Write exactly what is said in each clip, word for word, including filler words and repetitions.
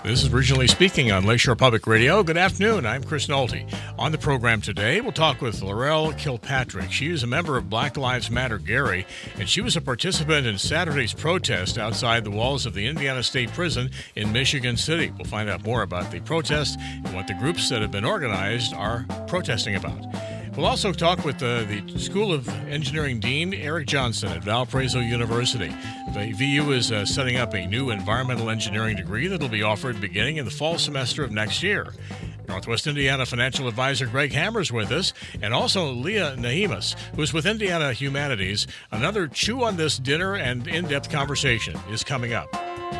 This is Regionally Speaking on Lakeshore Public Radio. Good afternoon. I'm Chris Nolte. On the program today, we'll talk with Laurel Kilpatrick. She is a member of Black Lives Matter Gary, and she was a participant in Saturday's protest outside the walls of the Indiana State Prison in Michigan City. We'll find out more about the protest and what the groups that have been organized are protesting about. We'll also talk with uh, the School of Engineering Dean Eric Johnson at Valparaiso University. The V U is uh, setting up a new environmental engineering degree that will be offered beginning in the fall semester of next year. Northwest Indiana financial advisor Greg Hammer's with us, and also Leah Nahimas, who's with Indiana Humanities. Another Chew on This dinner and in-depth conversation is coming up.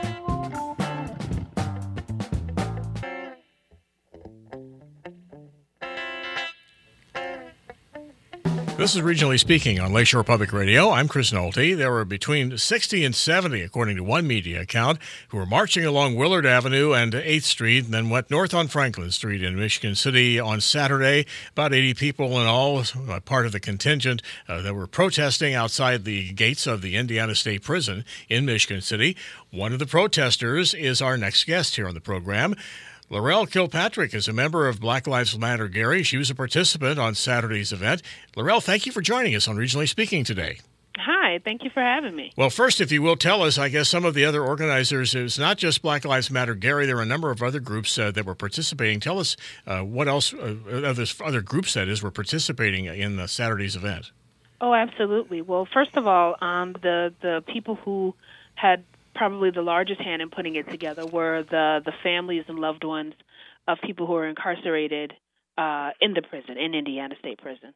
This is Regionally Speaking on Lakeshore Public Radio. I'm Chris Nolte. There were between sixty and seventy, according to one media account, who were marching along Willard Avenue and eighth Street and then went north on Franklin Street in Michigan City on Saturday. About eighty people in all, uh, part of the contingent uh, that were protesting outside the gates of the Indiana State Prison in Michigan City. One of the protesters is our next guest here on the program. Laurel Kilpatrick is a member of Black Lives Matter Gary. She was a participant on Saturday's event. Laurel, thank you for joining us on Regionally Speaking today. Hi, thank you for having me. Well, first, if you will tell us, I guess some of the other organizers, it's not just Black Lives Matter Gary, there are a number of other groups uh, that were participating. Tell us uh, what else, uh, other, other groups that is, were participating in uh, Saturday's event. Oh, absolutely. Well, first of all, um, the, the people who had probably the largest hand in putting it together were the, the families and loved ones of people who are incarcerated uh, in the prison, in Indiana State Prison.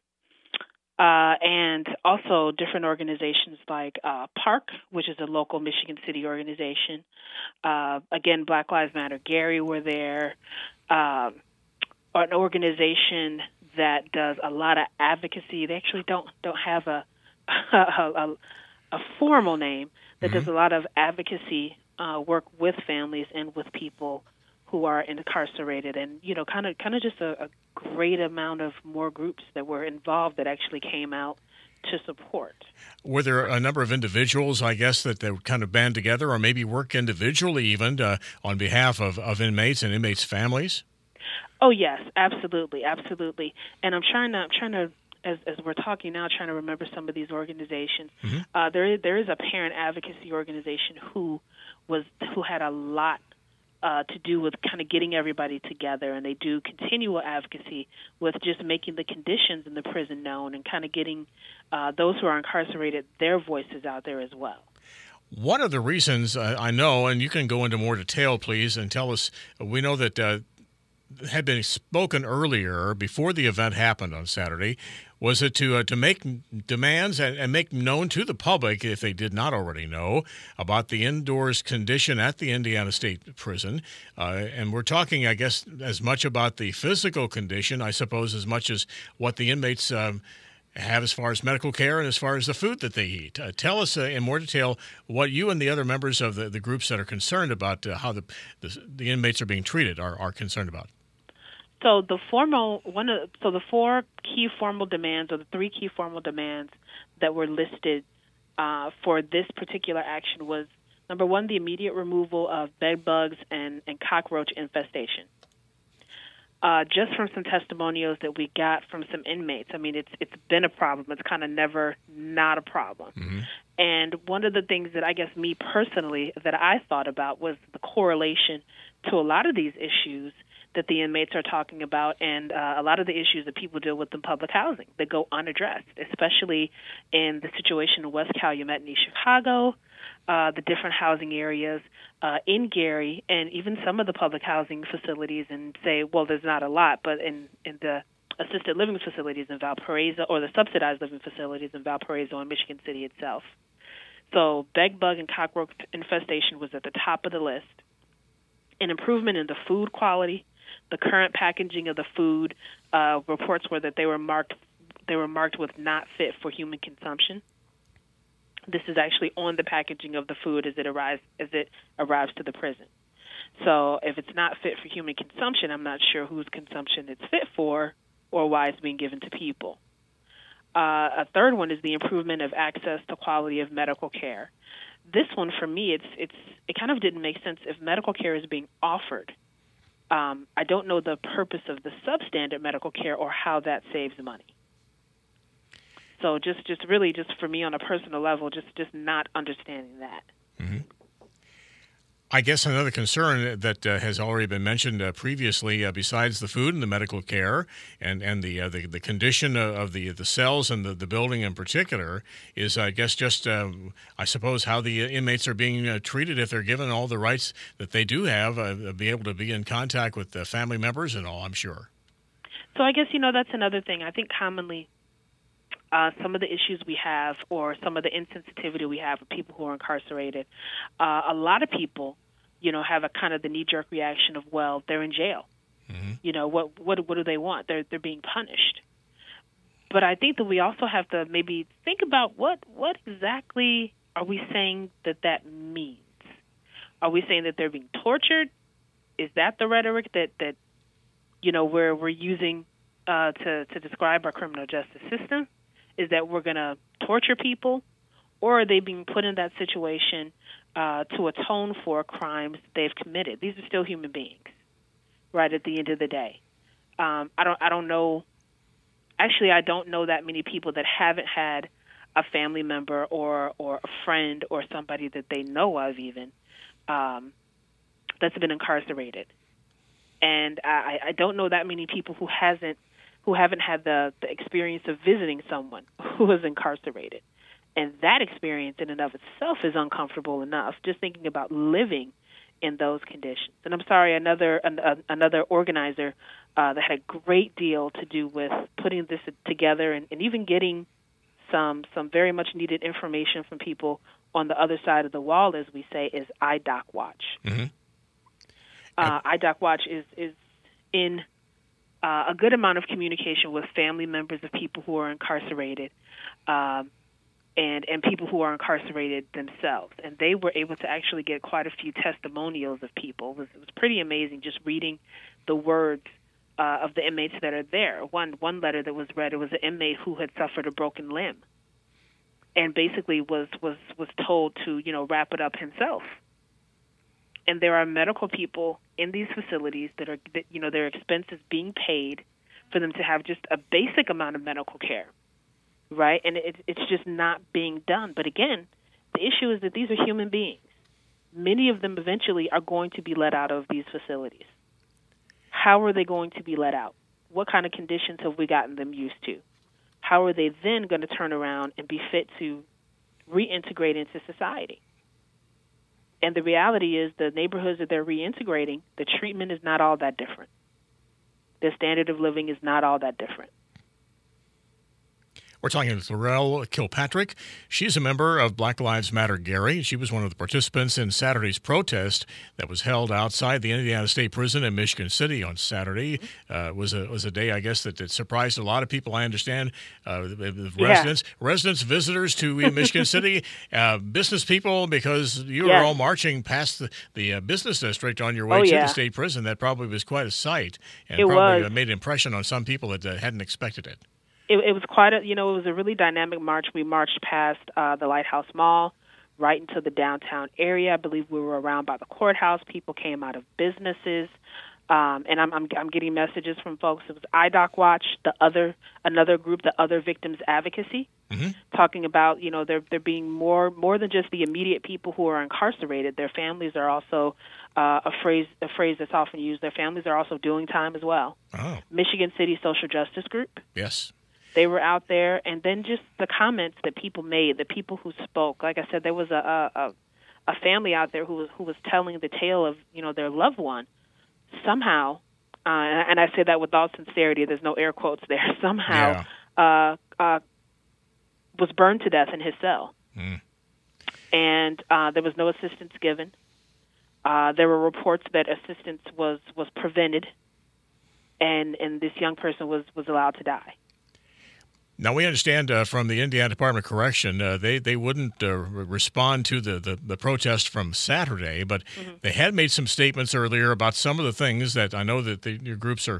Uh, and also different organizations like uh, PARC, which is a local Michigan City organization. Uh, again, Black Lives Matter Gary were there. Uh, an organization that does a lot of advocacy. They actually don't don't have a a, a, a formal name, that mm-hmm. does a lot of advocacy uh, work with families and with people who are incarcerated, and you know, kind of, kind of just a, a great amount of more groups that were involved that actually came out to support. Were there a number of individuals, I guess, that they would kind of band together, or maybe work individually even uh, on behalf of, of inmates and inmates' families? Oh yes, absolutely, absolutely. And I'm trying to, I'm trying to. As, as we're talking now, trying to remember some of these organizations, mm-hmm. uh, there is, there is a parent advocacy organization who was who had a lot uh, to do with kind of getting everybody together, and they do continual advocacy with just making the conditions in the prison known and kind of getting uh, those who are incarcerated, their voices out there as well. One of the reasons uh, I know, and you can go into more detail, please, and tell us, we know that uh, had been spoken earlier before the event happened on Saturday. Was it to uh, to make demands and, and make known to the public, if they did not already know, about the indoors condition at the Indiana State Prison? Uh, and we're talking, I guess, as much about the physical condition, I suppose, as much as what the inmates um, have as far as medical care and as far as the food that they eat. Uh, tell us uh, in more detail what you and the other members of the, the groups that are concerned about uh, how the, the the inmates are being treated are, are concerned about. So the formal one of so the four key formal demands, or the three key formal demands that were listed uh, for this particular action was, number one, the immediate removal of bed bugs and, and cockroach infestation. Uh, just from some testimonials that we got from some inmates, I mean, it's it's been a problem. It's kind of never not a problem. Mm-hmm. And one of the things that I guess me personally that I thought about was the correlation to a lot of these issues that the inmates are talking about, and uh, a lot of the issues that people deal with in public housing that go unaddressed, especially in the situation in West Calumet and East Chicago, uh, the different housing areas uh, in Gary, and even some of the public housing facilities, and say, well, there's not a lot, but in, in the assisted living facilities in Valparaiso, or the subsidized living facilities in Valparaiso and Michigan City itself. So bed bug and cockroach infestation was at the top of the list. An improvement in the food quality. The current packaging of the food, uh, reports were that they were marked they were marked with not fit for human consumption. This is actually on the packaging of the food as it arrives as it arrives to the prison. So if it's not fit for human consumption, I'm not sure whose consumption it's fit for or why it's being given to people. Uh, a third one is the improvement of access to quality of medical care. this one for me, it's it's it kind of didn't make sense. If medical care is being offered, um, I don't know the purpose of the substandard medical care or how that saves money. So just, just really just for me on a personal level, just, just not understanding that. Mm-hmm. I guess another concern that uh, has already been mentioned uh, previously, uh, besides the food and the medical care and and the uh, the, the condition of the the cells and the, the building in particular, is I guess just uh, I suppose how the inmates are being uh, treated if they're given all the rights that they do have, uh, be able to be in contact with uh, family members and all. I'm sure. So I guess you know that's another thing. I think commonly uh, some of the issues we have, or some of the insensitivity we have of people who are incarcerated, uh, a lot of people, you know, have a kind of the knee-jerk reaction of, well, they're in jail. Mm-hmm. You know, what what what do they want? They're they're being punished. But I think that we also have to maybe think about what what exactly are we saying that that means? Are we saying that they're being tortured? Is that the rhetoric that, that you know, we're we're using uh, to to describe our criminal justice system? Is that we're going to torture people, or are they being put in that situation uh, to atone for crimes they've committed? These are still human beings, right? At the end of the day, um, I don't I don't know. Actually, I don't know that many people that haven't had a family member or or a friend or somebody that they know of even um, that's been incarcerated, and I, I don't know that many people who hasn't who haven't had the, the experience of visiting someone who was incarcerated. And that experience in and of itself is uncomfortable enough, just thinking about living in those conditions. And I'm sorry, another an, uh, another organizer uh, that had a great deal to do with putting this together and, and even getting some some very much needed information from people on the other side of the wall, as we say, is I D O C Watch. Mm-hmm. Uh, I D O C Watch is, is in Uh, a good amount of communication with family members of people who are incarcerated um, and, and people who are incarcerated themselves. And they were able to actually get quite a few testimonials of people. It was, it was pretty amazing just reading the words uh, of the inmates that are there. One, one letter that was read, it was an inmate who had suffered a broken limb and basically was, was, was told to, you know, wrap it up himself. And there are medical people in these facilities that are, that, you know, their expenses being paid for them to have just a basic amount of medical care, right? And it, it's just not being done. But again, the issue is that these are human beings. Many of them eventually are going to be let out of these facilities. How are they going to be let out? What kind of conditions have we gotten them used to? How are they then going to turn around and be fit to reintegrate into society? And the reality is the neighborhoods that they're reintegrating, the treatment is not all that different. The standard of living is not all that different. We're talking with Laurel Kilpatrick. She's a member of Black Lives Matter Gary. She was one of the participants in Saturday's protest that was held outside the Indiana State Prison in Michigan City on Saturday. Uh, it was a was a day, I guess, that, that surprised a lot of people, I understand. Uh, residents, yeah. residents, visitors to Michigan City, uh, business people, because you yeah. were all marching past the, the uh, business district on your way oh, to yeah. the state prison. That probably was quite a sight, and it probably was. made an impression on some people that uh, hadn't expected it. It, it was quite a, you know, it was a really dynamic march. We marched past uh, the Lighthouse Mall, right into the downtown area. I believe we were around by the courthouse. People came out of businesses, um, and I'm, I'm I'm getting messages from folks. It was I D O C Watch, the other another group, the Other Victims Advocacy, mm-hmm. talking about, you know, there there being more more than just the immediate people who are incarcerated. Their families are also uh, a phrase a phrase that's often used. Their families are also doing time as well. Oh. Michigan City Social Justice Group. Yes. They were out there, and then just the comments that people made, the people who spoke. Like I said, there was a a, a family out there who was who was telling the tale of, you know, their loved one. Somehow, uh, and I say that with all sincerity, there's no air quotes there. Somehow, yeah. uh, uh, was burned to death in his cell, mm. and uh, there was no assistance given. Uh, there were reports that assistance was was prevented, and and this young person was was allowed to die. Now, we understand uh, from the Indiana Department of Correction, uh, they, they wouldn't uh, re- respond to the, the, the protest from Saturday, but mm-hmm. they had made some statements earlier about some of the things that I know that the, your groups are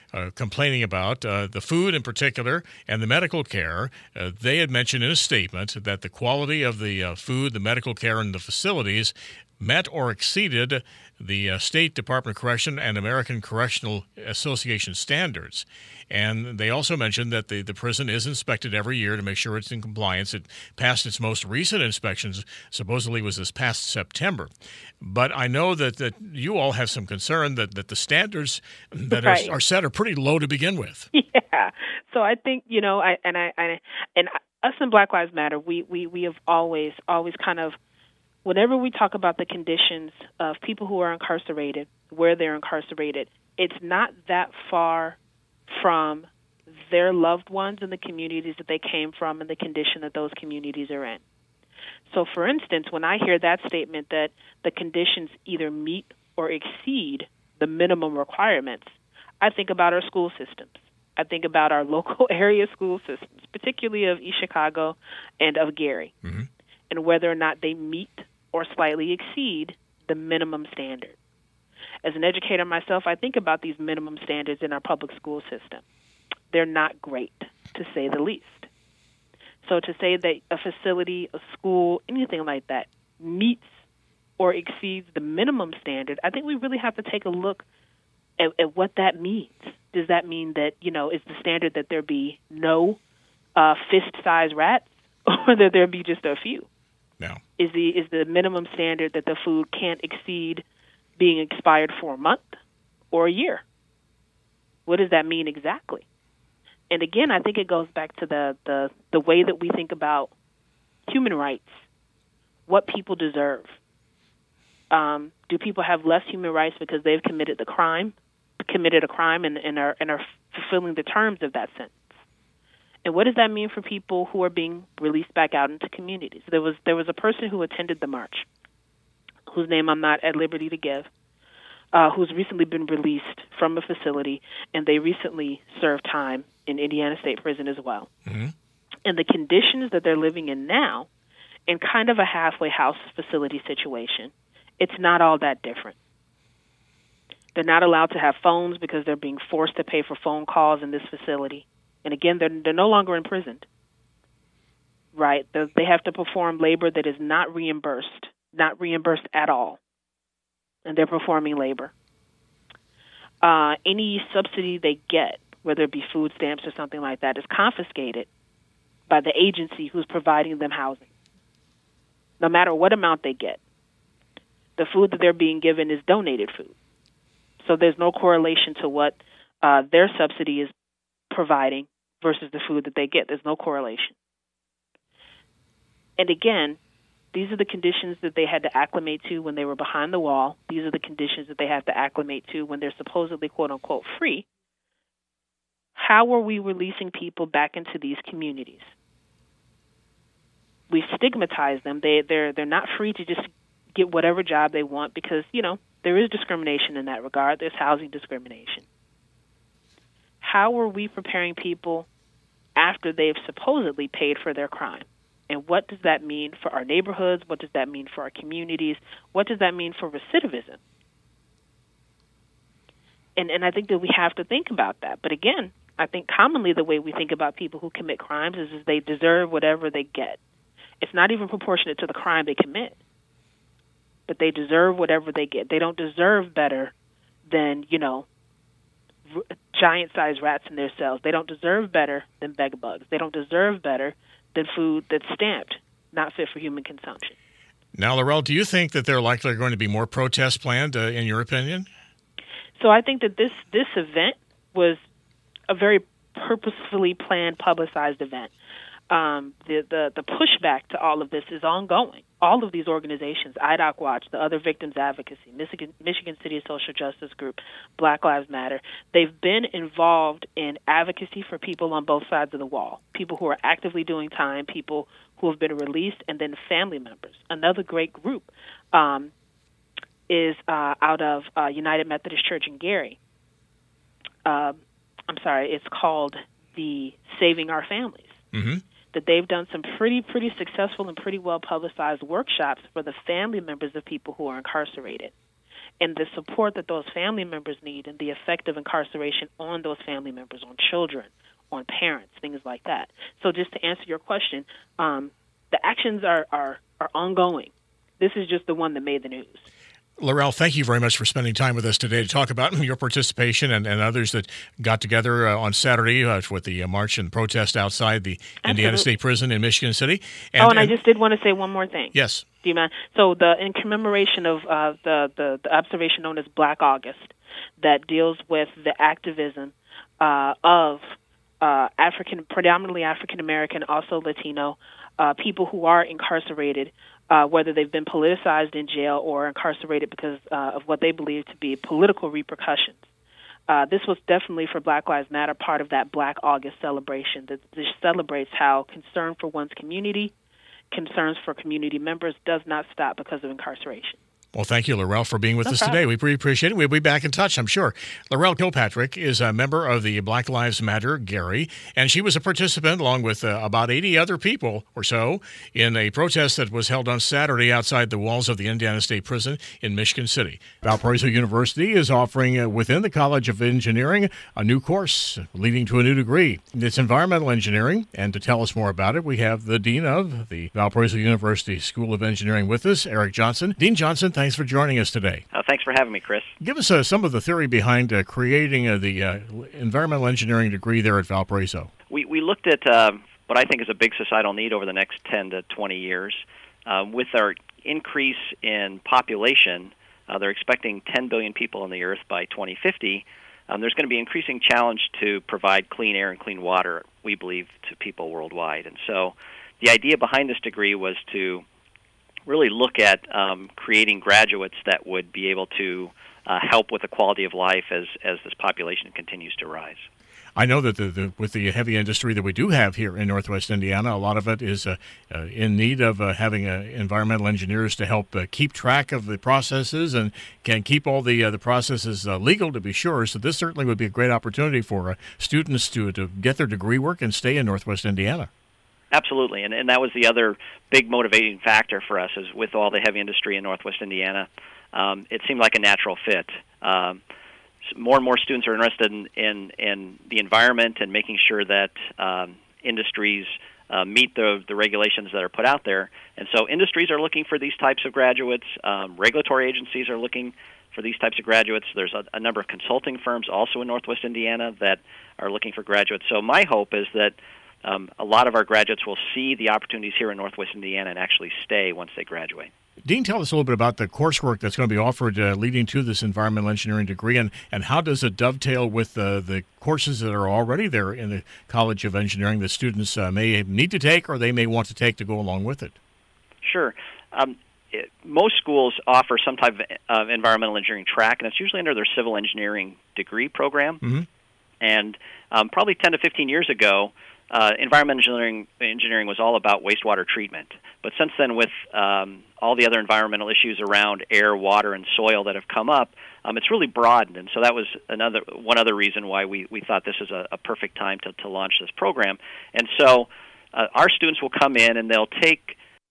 uh, complaining about uh, the food in particular and the medical care. Uh, they had mentioned in a statement that the quality of the uh, food, the medical care, and the facilities met or exceeded the uh, State Department of Correction and American Correctional Association standards. And they also mentioned that the, the prison is inspected every year to make sure it's in compliance. It passed its most recent inspections, supposedly was this past September. But I know that, that you all have some concern that, that the standards that right. are, are set are pretty low to begin with. Yeah. So I think, you know, I and I, I and us in Black Lives Matter, we, we, we have always, always kind of, whenever we talk about the conditions of people who are incarcerated, where they're incarcerated, it's not that far from their loved ones in the communities that they came from and the condition that those communities are in. So, for instance, when I hear that statement that the conditions either meet or exceed the minimum requirements, I think about our school systems. I think about our local area school systems, particularly of East Chicago and of Gary, mm-hmm. and whether or not they meet or slightly exceed the minimum standard. As an educator myself, I think about these minimum standards in our public school system. They're not great, to say the least. So to say that a facility, a school, anything like that meets or exceeds the minimum standard, I think we really have to take a look at, at what that means. Does that mean that, you know, is the standard that there be no uh, fist-sized rats or that there be just a few? No. Is the is the minimum standard that the food can't exceed being expired for a month or a year? What does that mean exactly? And again, I think it goes back to the, the, the way that we think about human rights, what people deserve. Um, do people have less human rights because they've committed the crime, committed a crime, and, and are and are fulfilling the terms of that sentence? And what does that mean for people who are being released back out into communities? There was there was a person who attended the march, whose name I'm not at liberty to give, uh, who's recently been released from a facility, and they recently served time in Indiana State Prison as well. Mm-hmm. And the conditions that they're living in now, in kind of a halfway house facility situation, it's not all that different. They're not allowed to have phones because they're being forced to pay for phone calls in this facility. And again, they're, they're no longer imprisoned, right? They're, they have to perform labor that is not reimbursed, not reimbursed at all, and they're performing labor. Uh, any subsidy they get, whether it be food stamps or something like that, is confiscated by the agency who's providing them housing, no matter what amount they get. The food that they're being given is donated food. So there's no correlation to what uh, their subsidy is providing versus the food that they get. There's no correlation. And again, these are the conditions that they had to acclimate to when they were behind the wall. These are the conditions that they have to acclimate to when they're supposedly, quote unquote, free. How are we releasing people back into these communities? We stigmatize them. They, they're, they're not free to just get whatever job they want because, you know, there is discrimination in that regard. There's housing discrimination. How are we preparing people after they've supposedly paid for their crime? And what does that mean for our neighborhoods? What does that mean for our communities? What does that mean for recidivism? And and I think that we have to think about that. But again, I think commonly the way we think about people who commit crimes is, is they deserve whatever they get. It's not even proportionate to the crime they commit. But they deserve whatever they get. They don't deserve better than, you know, giant-sized rats in their cells. They don't deserve better than bed bugs. They don't deserve better than food that's stamped, not fit for human consumption. Now, Laurel, do you think that there are likely going to be more protests planned, uh, in your opinion? So I think that this, this event was a very purposefully planned, publicized event. Um, the, the, the pushback to all of this is ongoing. All of these organizations, I D O C Watch, the Other Victims Advocacy, Michigan, Michigan City Social Justice Group, Black Lives Matter, they've been involved in advocacy for people on both sides of the wall, people who are actively doing time, people who have been released, and then family members. Another great group um, is uh, out of uh, United Methodist Church in Gary. Uh, I'm sorry, it's called the Saving Our Families. Mm-hmm. That they've done some pretty, pretty successful and pretty well-publicized workshops for the family members of people who are incarcerated. and the support that those family members need and the effect of incarceration on those family members, on children, on parents, things like that. So just to answer your question, um, the actions are, are, are ongoing. This is just the one that made the news. Laurel, thank you very much for spending time with us today to talk about your participation and, and others that got together uh, on Saturday uh, with the uh, march and protest outside the Absolutely. Indiana State Prison in Michigan City. And, oh, and, and I just did want to say one more thing. Yes. Do you mind? So the in commemoration of uh, the, the, the observation known as Black August that deals with the activism uh, of uh, African, predominantly African-American, also Latino, uh, people who are incarcerated, Uh, whether they've been politicized in jail or incarcerated because uh, of what they believe to be political repercussions. Uh, this was definitely, for Black Lives Matter, part of that Black August celebration that this celebrates how concern for one's community, concerns for community members does not stop because of incarceration. Well, thank you, Laurel, for being with no us problem. today. We really appreciate it. We'll be back in touch, I'm sure. Laurel Kilpatrick is a member of the Black Lives Matter, Gary, and she was a participant, along with uh, about eighty other people or so, in a protest that was held on Saturday outside the walls of the Indiana State Prison in Michigan City. Valparaiso University is offering, uh, within the College of Engineering, a new course leading to a new degree. It's environmental engineering, and to tell us more about it, we have the Dean of the Valparaiso University School of Engineering with us, Eric Johnson. Dean Johnson, thanks for joining us today. Uh, thanks for having me, Chris. Give us uh, some of the theory behind uh, creating uh, the uh, environmental engineering degree there at Valparaiso. We we looked at uh, what I think is a big societal need over the next ten to twenty years. Um, with our increase in population, uh, they're expecting ten billion people on the earth by twenty fifty. Um, there's going to be increasing challenge to provide clean air and clean water, we believe, to people worldwide. And so the idea behind this degree was to really look at um, creating graduates that would be able to uh, help with the quality of life as, as this population continues to rise. I know that the, the, with the heavy industry that we do have here in Northwest Indiana, a lot of it is uh, uh, in need of uh, having uh, environmental engineers to help uh, keep track of the processes and can keep all the uh, the processes uh, legal, to be sure. So this certainly would be a great opportunity for uh, students to to get their degree work and stay in Northwest Indiana. Absolutely, and, and that was the other big motivating factor for us, is with all the heavy industry in Northwest Indiana, um, it seemed like a natural fit. Um, more and more students are interested in, in, in the environment and making sure that um, industries uh, meet the, the regulations that are put out there. And so industries are looking for these types of graduates. Um, regulatory agencies are looking for these types of graduates. There's a, a number of consulting firms also in Northwest Indiana that are looking for graduates. So my hope is that Um, a lot of our graduates will see the opportunities here in Northwest Indiana and actually stay once they graduate. Dean, tell us a little bit about the coursework that's going to be offered uh, leading to this environmental engineering degree, and, and how does it dovetail with uh, the courses that are already there in the College of Engineering that students uh, may need to take or they may want to take to go along with it? Sure. Um, it, most schools offer some type of uh, environmental engineering track, and it's usually under their civil engineering degree program. Mm-hmm. And um, probably ten to fifteen years ago, Uh, environmental engineering, engineering was all about wastewater treatment. But since then, with um, all the other environmental issues around air, water, and soil that have come up, um, it's really broadened. And so that was another one other reason why we, we thought this is a, a perfect time to, to launch this program. And so uh, our students will come in and they'll take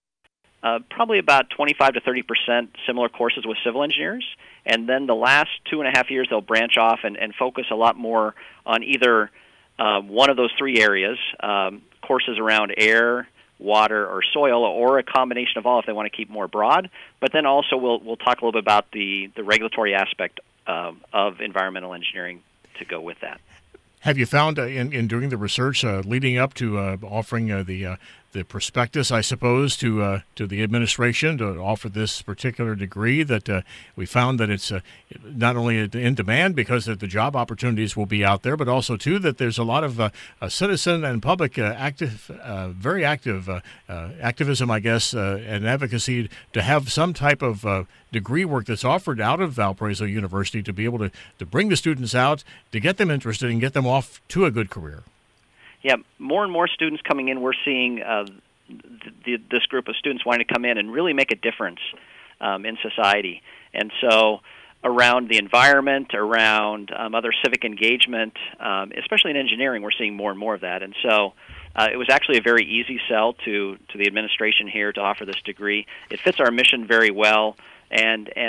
uh, probably about twenty-five to thirty percent similar courses with civil engineers. And then the last two and a half years, they'll branch off and, and focus a lot more on either Uh, one of those three areas, um, courses around air, water, or soil, or a combination of all if they want to keep more broad. But then also we'll we'll talk a little bit about the, the regulatory aspect uh, of environmental engineering to go with that. Have you found uh, in, in doing the research uh, leading up to uh, offering uh, the uh, the prospectus, I suppose, to uh, to the administration to offer this particular degree, that uh, we found that it's uh, not only in demand because the job opportunities will be out there, but also, too, that there's a lot of uh, uh, citizen and public uh, active, uh, very active uh, uh, activism, I guess, uh, and advocacy to have some type of uh, degree work that's offered out of Valparaiso University to be able to, to bring the students out, to get them interested and get them off to a good career. Yeah, more and more students coming in. We're seeing uh, the, this group of students wanting to come in and really make a difference um, in society. And so around the environment, around um, other civic engagement, um, especially in engineering, we're seeing more and more of that. And so uh, it was actually a very easy sell to, to the administration here to offer this degree. It fits our mission very well, and, and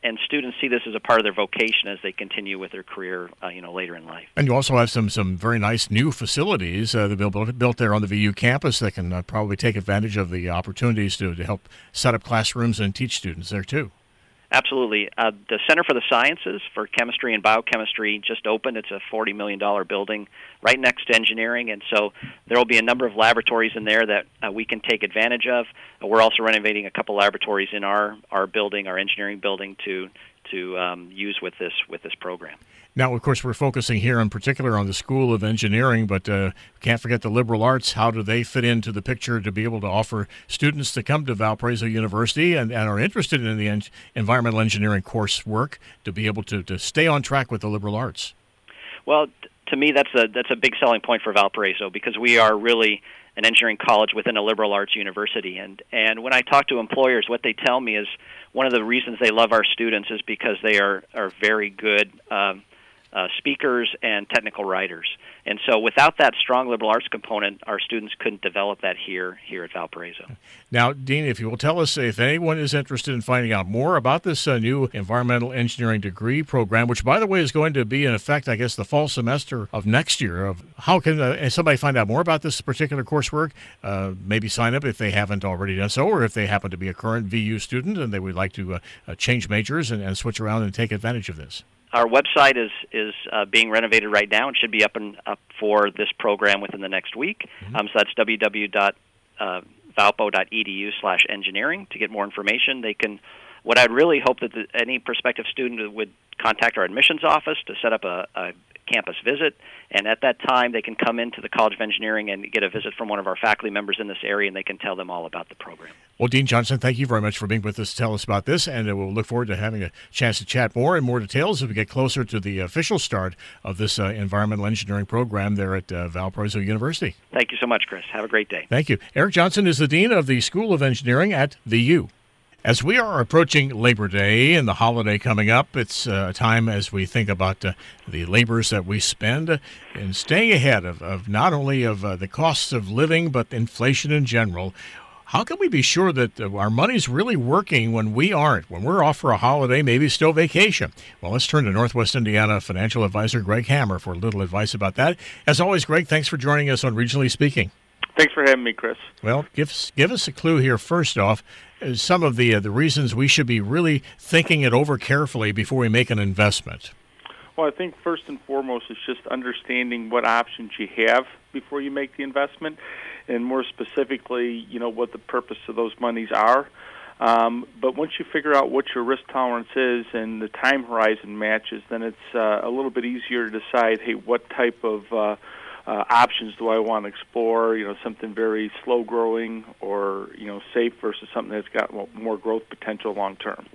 and students see this as a part of their vocation as they continue with their career, uh, you know, later in life. And you also have some some very nice new facilities uh, that are built, built there on the V U campus that can uh, probably take advantage of the opportunities to, to help set up classrooms and teach students there, too. Absolutely. Uh, the Center for the Sciences for Chemistry and Biochemistry just opened. It's a forty million dollars building right next to engineering, and so there will be a number of laboratories in there that uh, we can take advantage of. Uh, we're also renovating a couple laboratories in our, our building, our engineering building, to to um, use with this with this program. Now, of course, we're focusing here in particular on the School of Engineering, but uh, can't forget the liberal arts. How do they fit into the picture to be able to offer students to come to Valparaiso University and, and are interested in the en- environmental engineering coursework to be able to, to stay on track with the liberal arts? Well, t- to me, that's a that's a big selling point for Valparaiso, because we are really an engineering college within a liberal arts university. And, and when I talk to employers, what they tell me is one of the reasons they love our students is because they are, are very good um, Uh, speakers and technical writers. And so without that strong liberal arts component, our students couldn't develop that here here at Valparaiso. Now, Dean, if you will tell us if anyone is interested in finding out more about this uh, new environmental engineering degree program, which, by the way, is going to be in effect, I guess, the fall semester of next year. Of how can uh, somebody find out more about this particular coursework? Uh, maybe sign up if they haven't already done so, or if they happen to be a current V U student and they would like to uh, uh, change majors and, and switch around and take advantage of this. Our website is is uh, being renovated right now and should be up and up for this program within the next week. Mm-hmm. Um, so that's w w w dot valpo dot e d u slash engineering to get more information. They can. What I'd really hope that the, any prospective student would contact our admissions office to set up a, a campus visit, and at that time they can come into the College of Engineering and get a visit from one of our faculty members in this area, and they can tell them all about the program. Well, Dean Johnson, thank you very much for being with us to tell us about this, and we'll look forward to having a chance to chat more and more details as we get closer to the official start of this uh, environmental engineering program there at uh, Valparaiso University. Thank you so much, Chris. Have a great day. Thank you. Eric Johnson is the Dean of the School of Engineering at V U. As we are approaching Labor Day and the holiday coming up, it's a uh, time as we think about uh, the labors that we spend uh, in staying ahead of, of not only of uh, the costs of living, but inflation in general. How can we be sure that uh, our money's really working when we aren't, when we're off for a holiday, maybe still vacation? Well, let's turn to Northwest Indiana financial advisor Greg Hammer for a little advice about that. As always, Greg, thanks for joining us on Regionally Speaking. Thanks for having me, Chris. Well, give us, give us a clue here first off, uh, some of the uh, the reasons we should be really thinking it over carefully before we make an investment. Well, I think first and foremost is just understanding what options you have before you make the investment, and more specifically, you know, what the purpose of those monies are. Um, but once you figure out what your risk tolerance is and the time horizon matches, then it's uh, a little bit easier to decide, hey, what type of uh, Uh, options do I want to explore, you know, something very slow-growing or, you know, safe versus something that's got more growth potential long-term.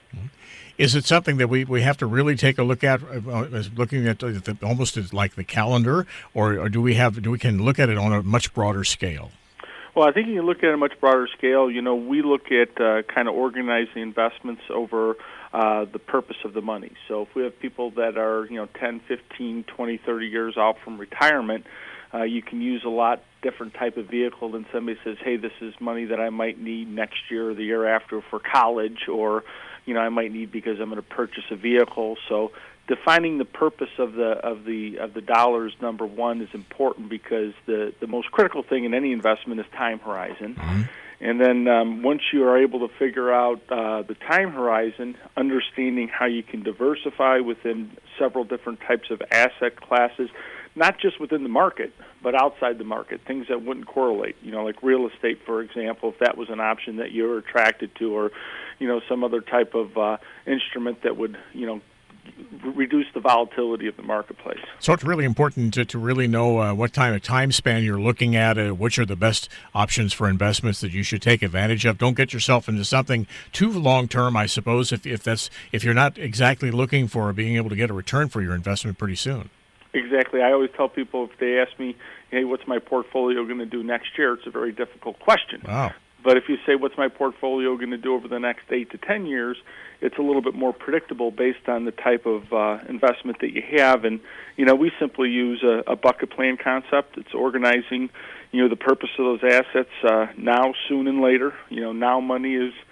Is it something that we, we have to really take a look at, uh, looking at the, the, almost as like the calendar, or, or do we have do we can look at it on a much broader scale? Well, I think you can look at a much broader scale. You know, we look at uh, kind of organizing investments over uh, the purpose of the money. So if we have people that are, you know, ten, fifteen, twenty, thirty years out from retirement, Uh, you can use a lot different type of vehicle than somebody says, hey, this is money that I might need next year or the year after for college, or, you know, I might need because I'm going to purchase a vehicle. So defining the purpose of the of the of the dollars, number one, is important, because the, the most critical thing in any investment is time horizon. Mm-hmm. And then um, once you are able to figure out uh, the time horizon, understanding how you can diversify within several different types of asset classes, not just within the market, but outside the market, things that wouldn't correlate, you know, like real estate, for example, if that was an option that you were attracted to, or, you know, some other type of uh, instrument that would, you know, reduce the volatility of the marketplace. So it's really important to, to really know uh, what kind of time span you're looking at, uh, which are the best options for investments that you should take advantage of. Don't get yourself into something too long-term, I suppose, if, if that's if you're not exactly looking for being able to get a return for your investment pretty soon. Exactly. I always tell people, if they ask me, hey, what's my portfolio going to do next year, it's a very difficult question. Wow. But if you say, what's my portfolio going to do over the next eight to ten years, it's a little bit more predictable based on the type of uh, investment that you have. And, you know, we simply use a, a bucket plan concept. It's organizing, you know, the purpose of those assets uh, now, soon, and later. You know, now money is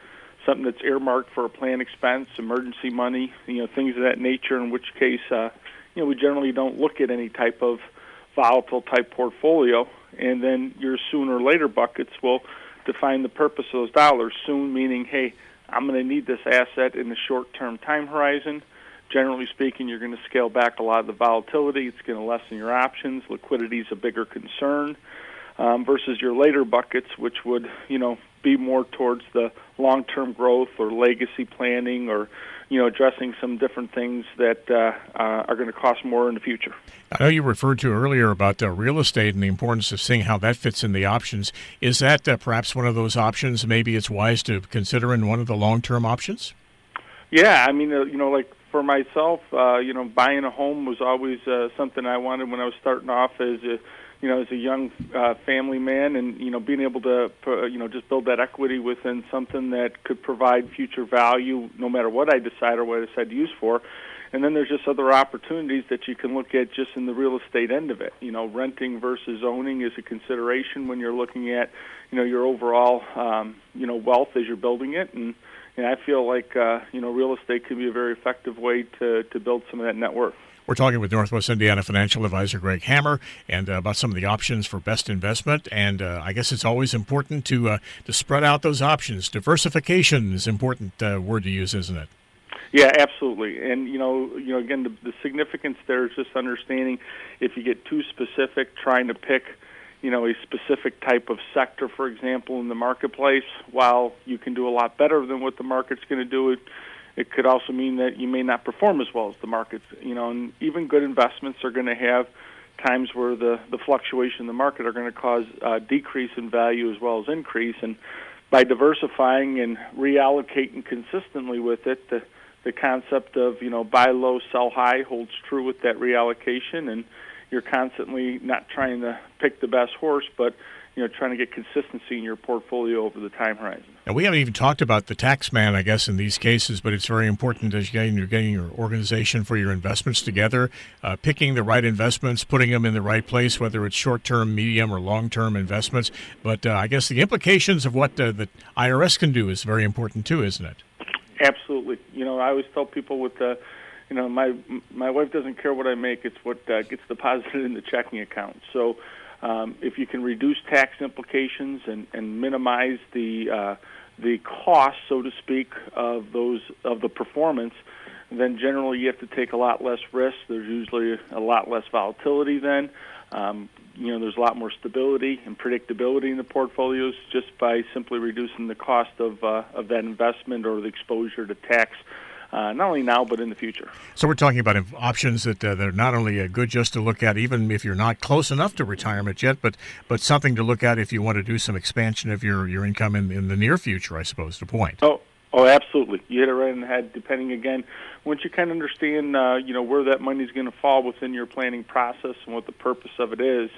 something that's earmarked for a planned expense, emergency money, you know, things of that nature, in which case, uh, you know, we generally don't look at any type of volatile type portfolio. And then your soon or later buckets will define the purpose of those dollars. Soon meaning, hey, I'm going to need this asset in the short-term time horizon. Generally speaking, you're going to scale back a lot of the volatility. It's going to lessen your options. Liquidity is a bigger concern um, versus your later buckets, which would, you know, be more towards the long-term growth or legacy planning, or, you know, addressing some different things that uh, uh, are going to cost more in the future. I know you referred to earlier about uh, real estate and the importance of seeing how that fits in the options. Is that uh, perhaps one of those options maybe it's wise to consider in one of the long-term options? Yeah, I mean, uh, you know, like for myself, uh, you know, buying a home was always uh, something I wanted when I was starting off as a, you know, as a young uh, family man, and, you know, being able to, uh, you know, just build that equity within something that could provide future value no matter what I decide or what I decide to use for. And then there's just other opportunities that you can look at just in the real estate end of it. You know, renting versus owning is a consideration when you're looking at, you know, your overall, um, you know, wealth as you're building it. And, and I feel like, uh, you know, real estate can be a very effective way to, to build some of that net worth. We're talking with Northwest Indiana financial advisor Greg Hammer, and uh, about some of the options for best investment. And uh, I guess it's always important to uh, to spread out those options. Diversification is an important uh, word to use, isn't it? Yeah, absolutely. And, you know, you know, again, the, the significance there is just understanding if you get too specific, trying to pick, you know, a specific type of sector, for example, in the marketplace, while you can do a lot better than what the market's going to do, it, it could also mean that you may not perform as well as the markets. You know, and even good investments are going to have times where the, the fluctuation in the market are going to cause a decrease in value as well as increase. And by diversifying and reallocating consistently with it, the The concept of, you know, buy low, sell high holds true with that reallocation, and you're constantly not trying to pick the best horse, but, you know, trying to get consistency in your portfolio over the time horizon. And we haven't even talked about the tax man, I guess, in these cases, but it's very important as you're getting, you're getting your organization for your investments together, uh, picking the right investments, putting them in the right place, whether it's short-term, medium, or long-term investments. But uh, I guess the implications of what uh, the I R S can do is very important too, isn't it? Absolutely. You know, I always tell people with the, you know, my my wife doesn't care what I make; it's what uh, gets deposited in the checking account. So, um, if you can reduce tax implications and, and minimize the uh, the cost, so to speak, of those of the performance, then generally you have to take a lot less risk. There's usually a lot less volatility then. Um, you know, there's a lot more stability and predictability in the portfolios just by simply reducing the cost of uh, of that investment or the exposure to tax, uh, not only now but in the future. So we're talking about options that uh, they're not only uh, good just to look at, even if you're not close enough to retirement yet, but but something to look at if you want to do some expansion of your, your income in, in the near future, I suppose, the point. Oh. Oh, absolutely. You hit it right in the head, depending, again, once you kind of understand, uh, you know, where that money is going to fall within your planning process and what the purpose of it is.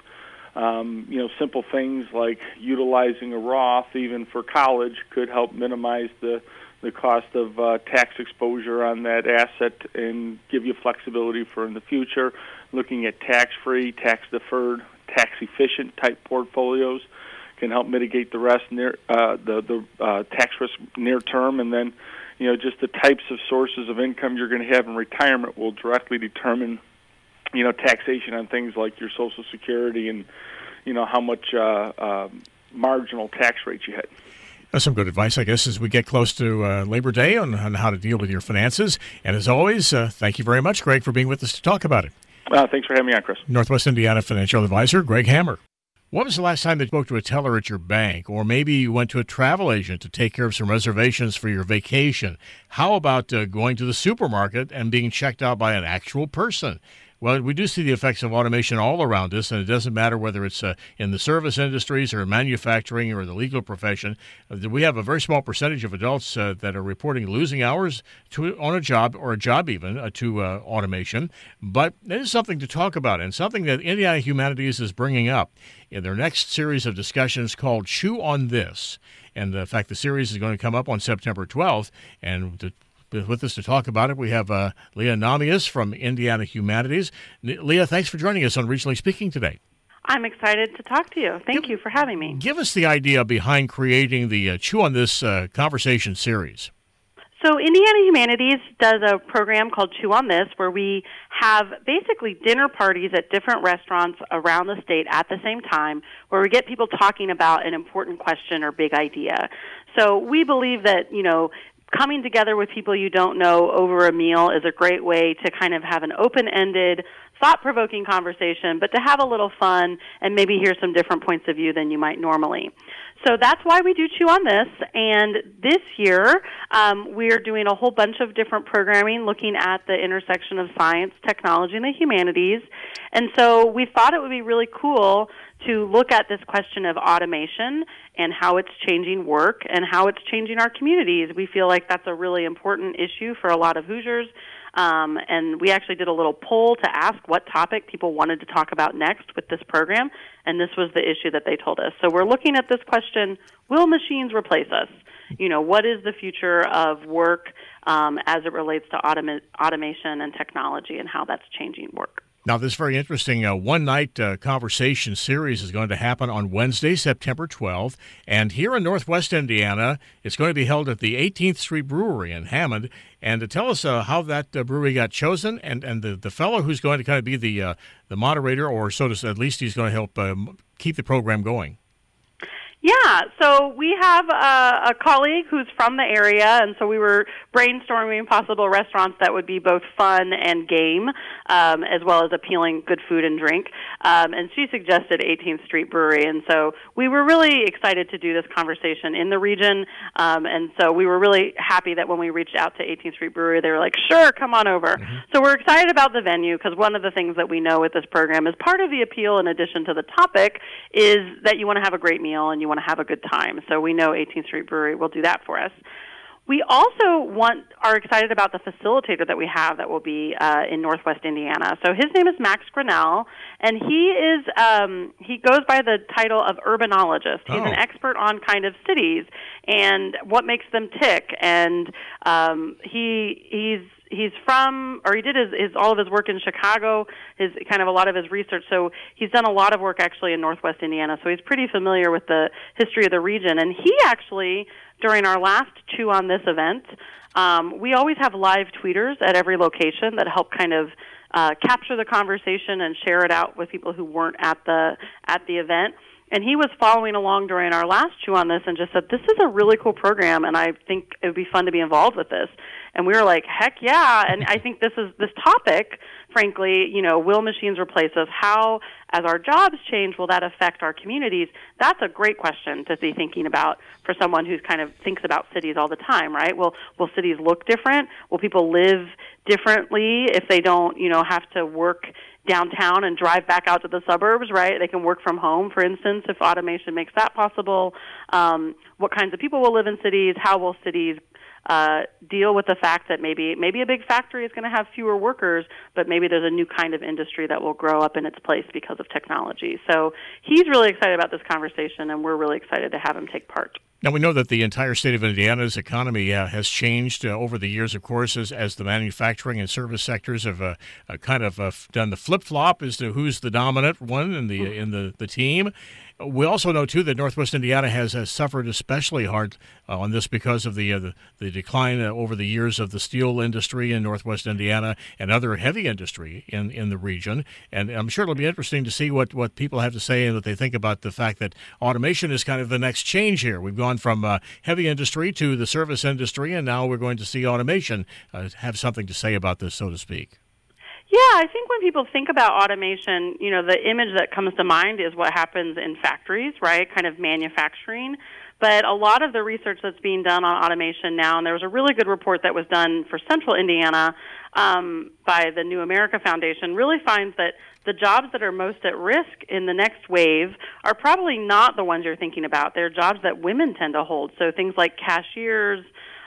Um, you know, simple things like utilizing a Roth, even for college, could help minimize the, the cost of uh, tax exposure on that asset and give you flexibility for in the future. Looking at tax-free, tax-deferred, tax-efficient type portfolios can help mitigate the rest near uh, the the uh, tax risk near term, and then, you know, just the types of sources of income you're going to have in retirement will directly determine, you know, taxation on things like your Social Security and, you know, how much uh, uh, marginal tax rates you hit. That's some good advice, I guess, as we get close to uh, Labor Day on, on how to deal with your finances. And as always, uh, thank you very much, Greg, for being with us to talk about it. Uh, thanks for having me on, Chris. Northwest Indiana financial advisor Greg Hammer. When was the last time that you spoke to a teller at your bank? Or maybe you went to a travel agent to take care of some reservations for your vacation. How about uh, going to the supermarket and being checked out by an actual person? Well, we do see the effects of automation all around us, and it doesn't matter whether it's uh, in the service industries or manufacturing or the legal profession. Uh, we have a very small percentage of adults uh, that are reporting losing hours to on a job or a job even uh, to uh, automation. But it is something to talk about and something that Indiana Humanities is bringing up in their next series of discussions called Chew on This. And in fact, the series is going to come up on September twelfth, and to with us to talk about it, we have uh, Leah Namias from Indiana Humanities. N- Leah, thanks for joining us on Regionally Speaking today. I'm excited to talk to you. Thank give, you for having me. Give us the idea behind creating the uh, Chew on This uh, conversation series. So Indiana Humanities does a program called Chew on This, where we have basically dinner parties at different restaurants around the state at the same time, where we get people talking about an important question or big idea. So we believe that, you know, coming together with people you don't know over a meal is a great way to kind of have an open-ended, thought-provoking conversation, but to have a little fun and maybe hear some different points of view than you might normally. So that's why we do Chew on This, and this year um, we're doing a whole bunch of different programming looking at the intersection of science, technology, and the humanities. And so we thought it would be really cool to look at this question of automation and how it's changing work and how it's changing our communities. We feel like that's a really important issue for a lot of Hoosiers. Um, and we actually did a little poll to ask what topic people wanted to talk about next with this program, and this was the issue that they told us. So we're looking at this question, will machines replace us? You know, what is the future of work um, as it relates to automa- automation and technology and how that's changing work? Now, this very interesting uh, one-night uh, conversation series is going to happen on Wednesday, September twelfth. And here in Northwest Indiana, it's going to be held at the eighteenth Street Brewery in Hammond. And to tell us uh, how that uh, brewery got chosen and, and the, the fellow who's going to kind of be the uh, the moderator, or so to at least he's going to help um, keep the program going. Yeah, so we have a, a colleague who's from the area, and so we were brainstorming possible restaurants that would be both fun and game, um, as well as appealing good food and drink. Um, and she suggested eighteenth Street Brewery, and so we were really excited to do this conversation in the region. Um, and so we were really happy that when we reached out to eighteenth Street Brewery, they were like, "Sure, come on over." Mm-hmm. So we're excited about the venue because one of the things that we know with this program is part of the appeal, in addition to the topic, is that you want to have a great meal and you want to have a good time. So we know eighteenth Street Brewery will do that for us. We also want are excited about the facilitator that we have that will be uh, in Northwest Indiana. So his name is Max Grinnell, and he is um, he goes by the title of urbanologist. He's oh. an expert on kind of cities and what makes them tick. And um, he he's He's from, or he did his, his all of his work in Chicago, his kind of a lot of his research. So he's done a lot of work actually in Northwest Indiana. So he's pretty familiar with the history of the region. And he actually, during our last Chew on This event, um, we always have live tweeters at every location that help kind of uh, capture the conversation and share it out with people who weren't at the at the event. And he was following along during our last Chew on This and just said, "This is a really cool program, and I think it would be fun to be involved with this." And we were like, heck yeah. And I think this is this topic, frankly, you know, will machines replace us? How, as our jobs change, will that affect our communities? That's a great question to be thinking about for someone who's kind of thinks about cities all the time, right? Will will cities look different? Will people live differently if they don't, you know, have to work downtown and drive back out to the suburbs, right? They can work from home, for instance, if automation makes that possible. Um, what kinds of people will live in cities? How will cities Uh, deal with the fact that maybe maybe a big factory is going to have fewer workers, but maybe there's a new kind of industry that will grow up in its place because of technology. So he's really excited about this conversation, and we're really excited to have him take part. Now, we know that the entire state of Indiana's economy uh, has changed uh, over the years, of course, as, as the manufacturing and service sectors have uh, uh, kind of uh, done the flip-flop as to who's the dominant one in the in the, the team. We also know, too, that Northwest Indiana has, has suffered especially hard uh, on this because of the, uh, the the decline uh, over the years of the steel industry in Northwest Indiana and other heavy industry in, in the region. And I'm sure it'll be interesting to see what, what people have to say and what they think about the fact that automation is kind of the next change here. We've gone from uh, heavy industry to the service industry, and now we're going to see automation uh, have something to say about this, so to speak. Yeah, I think when people think about automation, you know, the image that comes to mind is what happens in factories, right, kind of manufacturing. But a lot of the research that's being done on automation now, and there was a really good report that was done for Central Indiana um, by the New America Foundation, really finds that the jobs that are most at risk in the next wave are probably not the ones you're thinking about. They're jobs that women tend to hold, so things like cashiers,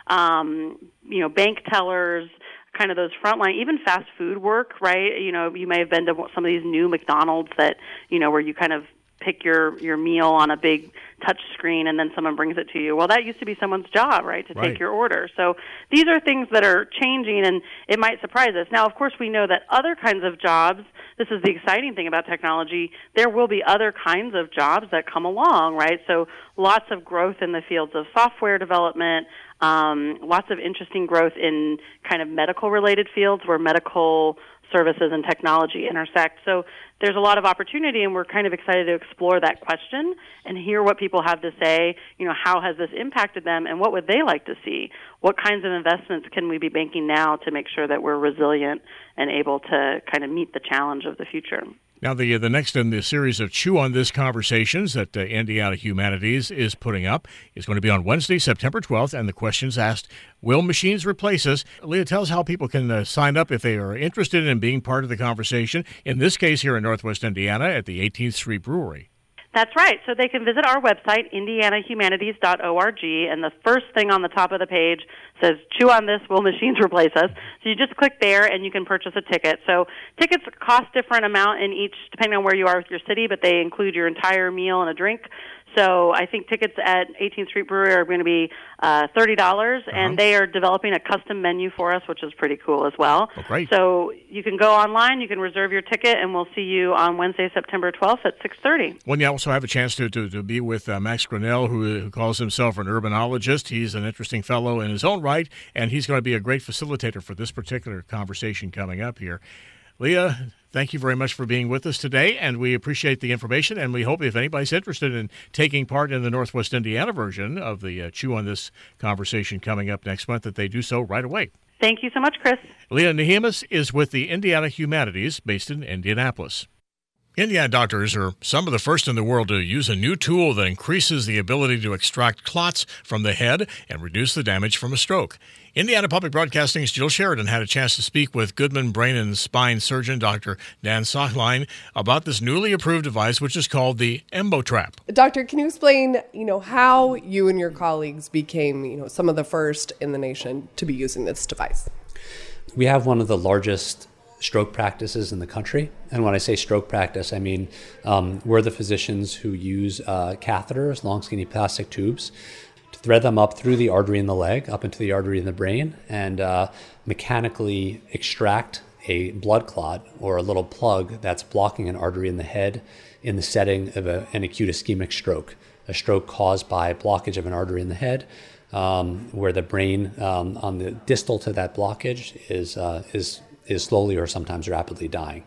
um, you know, bank tellers, kind of those frontline, even fast food work, right? You know, you may have been to some of these new McDonald's that, you know, where you kind of pick your, your meal on a big touch screen and then someone brings it to you. Well, that used to be someone's job, right, to right. take your order. So these are things that are changing, and it might surprise us. Now, of course, we know that other kinds of jobs, this is the exciting thing about technology, there will be other kinds of jobs that come along, right? So lots of growth in the fields of software development, um, lots of interesting growth in kind of medical-related fields where medical services and technology intersect. So there's a lot of opportunity, and we're kind of excited to explore that question and hear what people have to say. You know, how has this impacted them, and what would they like to see? What kinds of investments can we be making now to make sure that we're resilient and able to kind of meet the challenge of the future? Now, the the next in the series of Chew on This conversations that uh, Indiana Humanities is putting up is going to be on Wednesday, September twelfth, and the questions asked, will machines replace us? Leah, tell us how people can uh, sign up if they are interested in being part of the conversation, in this case here in Northwest Indiana at the eighteenth Street Brewery. That's right. So they can visit our website, indiana humanities dot org, and the first thing on the top of the page says, Chew on This, will machines replace us? So you just click there, and you can purchase a ticket. So tickets cost different amount in each, depending on where you are with your city, but they include your entire meal and a drink. So I think tickets at eighteenth Street Brewery are going to be uh, thirty dollars, uh-huh. and they are developing a custom menu for us, which is pretty cool as well. Oh, great. So you can go online, you can reserve your ticket, and we'll see you on Wednesday, September twelfth at six thirty. Well, you also have a chance to, to, to be with uh, Max Grinnell, who, who calls himself an urbanologist. He's an interesting fellow in his own right, and he's going to be a great facilitator for this particular conversation coming up here. Leah, thank you very much for being with us today, and we appreciate the information, and we hope if anybody's interested in taking part in the Northwest Indiana version of the uh, Chew on This conversation coming up next month, that they do so right away. Thank you so much, Chris. Leah Nehemus is with the Indiana Humanities based in Indianapolis. Indiana doctors are some of the first in the world to use a new tool that increases the ability to extract clots from the head and reduce the damage from a stroke. Indiana Public Broadcasting's Jill Sheridan had a chance to speak with Goodman Brain and Spine surgeon Doctor Dan Sachlein about this newly approved device, which is called the EmboTrap. Doctor, can you explain, you know, how you and your colleagues became, you know, some of the first in the nation to be using this device? We have one of the largest stroke practices in the country. And when I say stroke practice, I mean um, we're the physicians who use uh, catheters, long skinny plastic tubes, to thread them up through the artery in the leg, up into the artery in the brain, and uh, mechanically extract a blood clot or a little plug that's blocking an artery in the head in the setting of a, an acute ischemic stroke, a stroke caused by blockage of an artery in the head, um, where the brain um, on the distal to that blockage is uh, is is slowly or sometimes rapidly dying.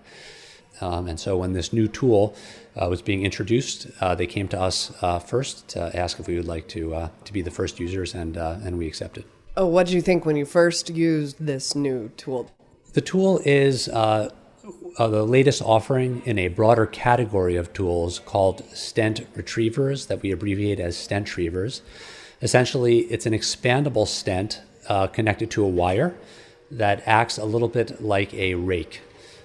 Um, and so when this new tool uh, was being introduced, uh, they came to us uh, first to ask if we would like to uh, to be the first users, and uh, and we accepted. Oh, what did you think when you first used this new tool? The tool is uh, uh, the latest offering in a broader category of tools called stent retrievers, that we abbreviate as Stentreavers. Essentially, it's an expandable stent uh, connected to a wire that acts a little bit like a rake.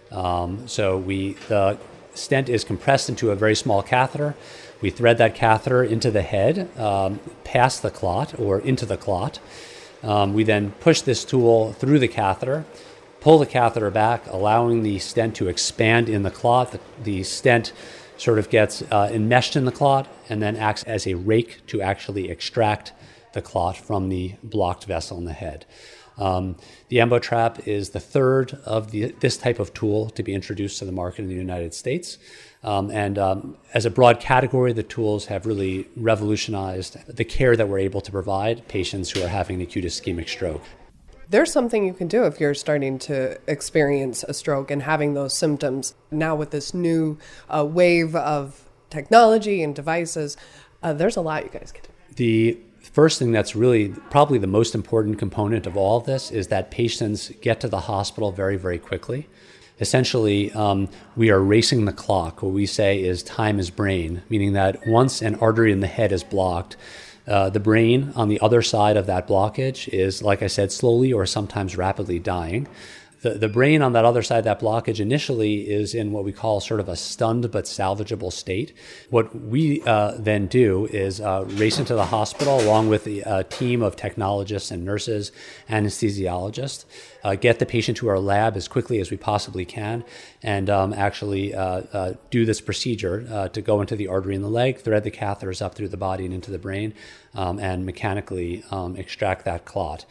Um, so we the stent is compressed into a very small catheter. We thread that catheter into the head, um, past the clot or into the clot. Um, we then push this tool through the catheter, pull the catheter back, allowing the stent to expand in the clot. The, the stent sort of gets uh, enmeshed in the clot and then acts as a rake to actually extract the clot from the blocked vessel in the head. Um, the EmboTrap is the third of the, this type of tool to be introduced to the market in the United States. Um, and um, as a broad category, the tools have really revolutionized the care that we're able to provide patients who are having acute ischemic stroke. There's something you can do if you're starting to experience a stroke and having those symptoms. Now with this new uh, wave of technology and devices, uh, there's a lot you guys can do. The first thing that's really probably the most important component of all of this is that patients get to the hospital very, very quickly. Essentially, um, we are racing the clock. What we say is time is brain, meaning that once an artery in the head is blocked, uh, the brain on the other side of that blockage is, like I said, slowly or sometimes rapidly dying. The, the brain on that other side of that blockage initially is in what we call sort of a stunned but salvageable state. What we uh, then do is uh, race into the hospital along with a uh, team of technologists and nurses, anesthesiologists, uh, get the patient to our lab as quickly as we possibly can, and um, actually uh, uh, do this procedure uh, to go into the artery in the leg, thread the catheters up through the body and into the brain, um, and mechanically um, extract that clot.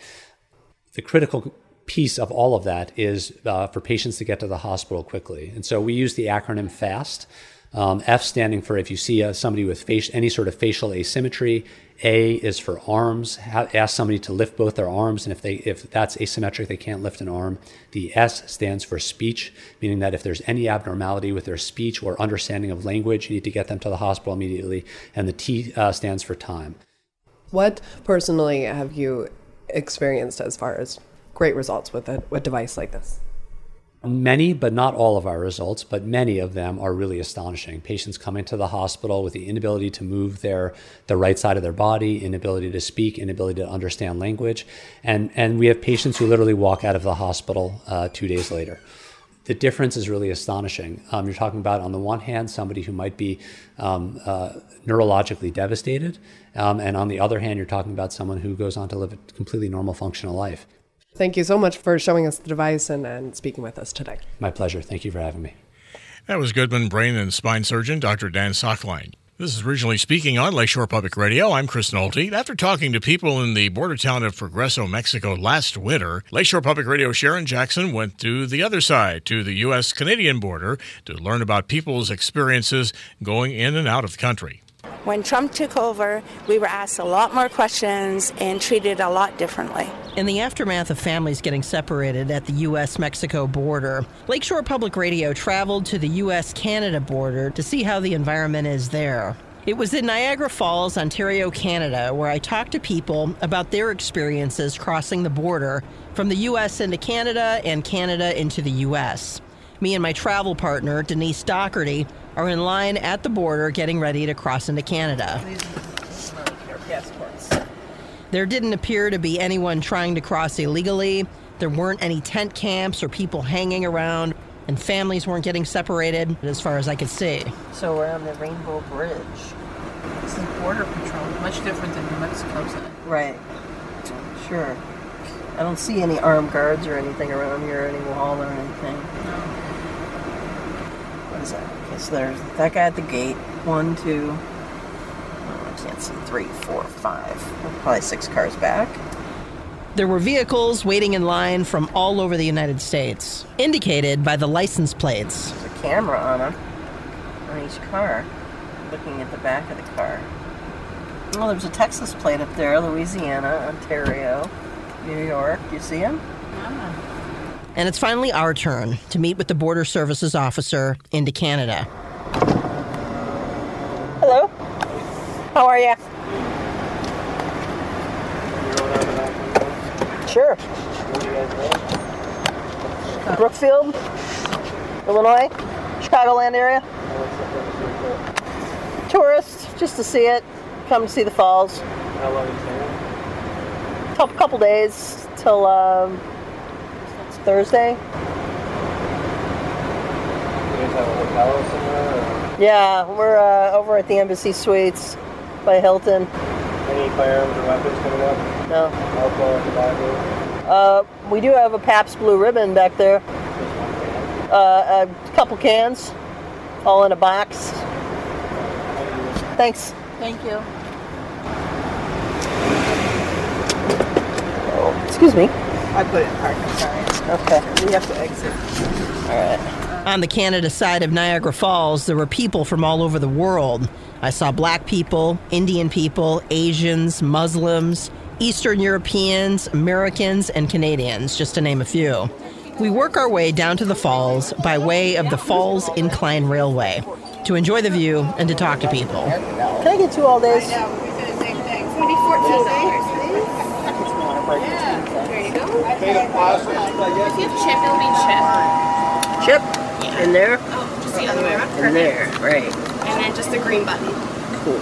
The critical piece of all of that is uh, for patients to get to the hospital quickly. And so we use the acronym FAST, um, F standing for if you see uh, somebody with face, any sort of facial asymmetry. A is for arms. Ha- ask somebody to lift both their arms, and if they if that's asymmetric, they can't lift an arm. The S stands for speech, meaning that if there's any abnormality with their speech or understanding of language, you need to get them to the hospital immediately. And the T uh, stands for time. What personally have you experienced as far as great results with a, a device like this? Many, but not all of our results, but many of them are really astonishing. Patients come into the hospital with the inability to move their the right side of their body, inability to speak, inability to understand language. And, and we have patients who literally walk out of the hospital uh, two days later. The difference is really astonishing. Um, you're talking about, on the one hand, somebody who might be um, uh, neurologically devastated, um, and on the other hand, you're talking about someone who goes on to live a completely normal, functional life. Thank you so much for showing us the device and, and speaking with us today. My pleasure. Thank you for having me. That was Goodman brain and spine surgeon Doctor Dan Sockline. This is Originally Speaking on Lakeshore Public Radio. I'm Chris Nolte. After talking to people in the border town of Progreso, Mexico last winter, Lakeshore Public Radio Sharon Jackson went to the other side, to the U S Canadian border, to learn about people's experiences going in and out of the country. When Trump took over, we were asked a lot more questions and treated a lot differently. In the aftermath of families getting separated at the U S Mexico border, Lakeshore Public Radio traveled to the U S Canada border to see how the environment is there. It was in Niagara Falls, Ontario, Canada, where I talked to people about their experiences crossing the border from the U S into Canada and Canada into the U S. Me and my travel partner, Denise Doherty, are in line at the border getting ready to cross into Canada. These are your passports. There didn't appear to be anyone trying to cross illegally. There weren't any tent camps or people hanging around, and families weren't getting separated as far as I could see. So we're on the Rainbow Bridge. This is Border Patrol, much different than New Mexico's. Right. Sure. I don't see any armed guards or anything around here, any wall or anything. No. What is that? Okay, so there's that guy at the gate. One, two, oh, I can't see, three, four, five. Probably six cars back. There were vehicles waiting in line from all over the United States, indicated by the license plates. There's a camera on them, on each car, looking at the back of the car. Oh, there's a Texas plate up there, Louisiana, Ontario, New York. You see them? Yeah. And it's finally our turn to meet with the Border Services officer into Canada. Hello. How are you? Sure. Brookfield, Illinois, Chicagoland area. Tourist, just to see it. Come to see the falls. How long are you staying? Couple, couple days till um, Thursday. You guys have a hotel or somewhere? Or? Yeah, we're uh, over at the Embassy Suites by Hilton. Any firearms or weapons coming up? No. Alcohol or tobacco? Uh, we do have a Pabst Blue Ribbon back there. Uh, a couple cans, all in a box. Thanks. Thank you. Oh, excuse me. I put it in park, I'm sorry. Okay. We have to exit. All right. On the Canada side of Niagara Falls, there were people from all over the world. I saw black people, Indian people, Asians, Muslims, Eastern Europeans, Americans, and Canadians, just to name a few. We work our way down to the falls by way of the Falls Incline Railway to enjoy the view and to talk to people. Can I get two all days? I know, we said the same thing. It's going to be fourteen dollars, please. Yeah, there you go. If you have chip, it'll be chip. Chip? Yeah. In there? Oh, just the other way around. In there, right. And then just the green button. Cool.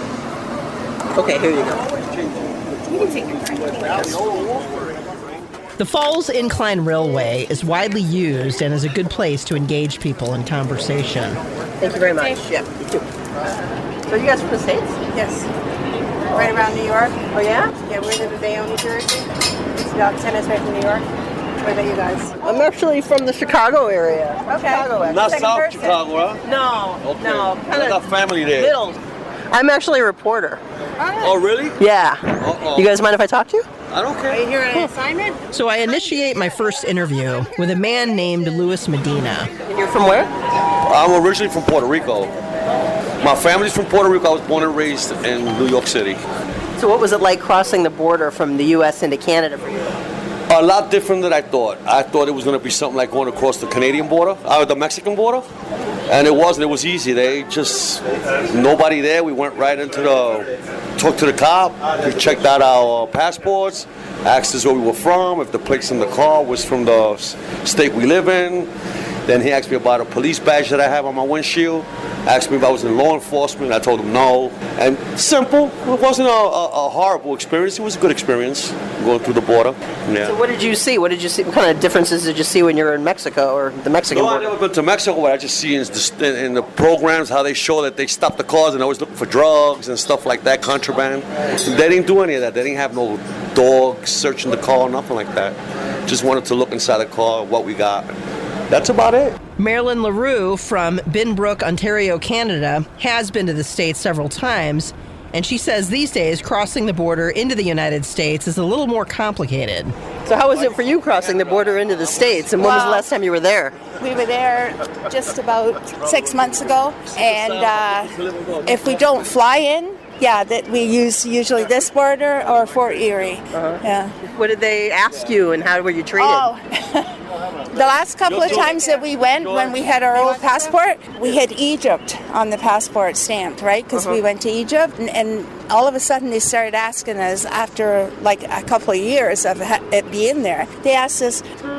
Okay, here you go. You can take your time. The Falls Incline Railway is widely used and is a good place to engage people in conversation. Thank you very much. Yeah, you too. So you guys from the States? Yes. Right around New York. Oh, yeah? Yeah, we live in Bayonne, New Jersey. It's about ten minutes right from New York. What about you guys? I'm actually from the Chicago area. Okay. Chicago, Not Second South person. Chicago, huh? No, Okay. no. I got family there. Middle. I'm actually a reporter. Oh, really? Yeah. Uh-oh. You guys mind if I talk to you? I don't care. Are you here on an assignment? So I initiate my first interview with a man named Luis Medina. And you're from where? I'm originally from Puerto Rico. My family's from Puerto Rico. I was born and raised in New York City. So what was it like crossing the border from the U S into Canada for you? A lot different than I thought. I thought it was going to be something like going across the Canadian border, or the Mexican border, and it wasn't. It was easy. They just, nobody there. We went right into the, talked to the cop. We checked out our passports, asked us where we were from, if the place in the car was from the state we live in. Then he asked me about a police badge that I have on my windshield. Asked me if I was in law enforcement. I told him no. And simple. It wasn't a, a, a horrible experience. It was a good experience going through the border. Yeah. So what did you see? What did you see? What kind of differences did you see when you were in Mexico or the Mexican No, border? I've never been to Mexico, but I just see in the, in the programs how they show that they stop the cars and always looking for drugs and stuff like that, contraband. They didn't do any of that. They didn't have no dogs searching the car, nothing like that. Just wanted to look inside the car, what we got. That's about it. Marilyn LaRue from Binbrook, Ontario, Canada, has been to the States several times, and she says these days crossing the border into the United States is a little more complicated. So how was it for you crossing the border into the States, and when Well, was the last time you were there? We were there just about six months ago, and uh, if we don't fly in, yeah, that we use usually this border or Fort Erie. Uh-huh. Yeah. What did they ask you, and how were you treated? Oh, the last couple of times that we went, when we had our old passport, we had Egypt on the passport stamped, right? Because Uh-huh. we went to Egypt, and, and all of a sudden they started asking us after like a couple of years of ha- it being there. They asked us,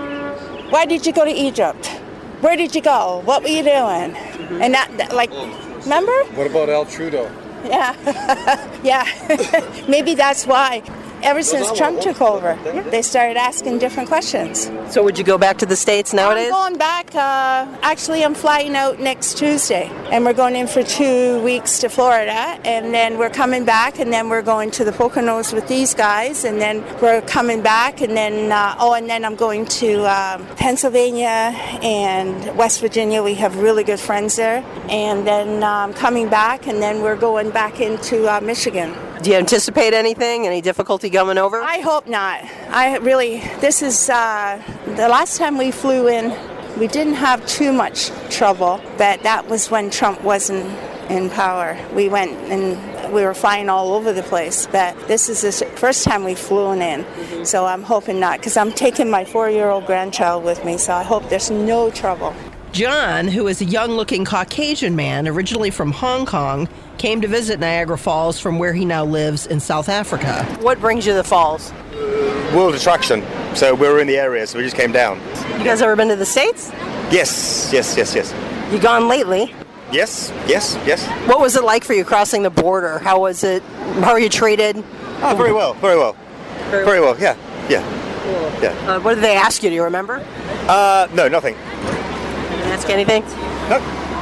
"Why did you go to Egypt? Where did you go? What were you doing?" Mm-hmm. And that, that, like, remember? What about El Trudeau? Yeah, yeah. Maybe that's why. Ever since Trump took over, they started asking different questions. So would you go back to the States nowadays? I'm going back. Uh, actually, I'm flying out next Tuesday, and we're going in for two weeks to Florida, and then we're coming back, and then we're going to the Poconos with these guys, and then we're coming back, and then uh, oh, and then I'm going to um, Pennsylvania and West Virginia. We have really good friends there, and then um, coming back, and then we're going back into uh, Michigan. Do you anticipate anything? Any difficulty coming over? I hope not. I really, this is, uh, the last time we flew in, we didn't have too much trouble, but that was when Trump wasn't in power. We went and we were flying all over the place, but this is the first time we've flown in, mm-hmm. So I'm hoping not, because I'm taking my four-year-old grandchild with me, so I hope there's no trouble. John, who is a young-looking Caucasian man originally from Hong Kong, came to visit Niagara Falls from where he now lives in South Africa. What brings you to the falls? World attraction. So we were in the area, so we just came down. You guys ever been to the States? Yes, yes, yes, yes. You gone lately? Yes, yes, yes. What was it like for you crossing the border? How was it? How were you treated? Oh, very well, very well. Very, very well, yeah, yeah. Cool. Yeah. Uh, what did they ask you? Do you remember? Uh, no, nothing. Didn't ask anything? No.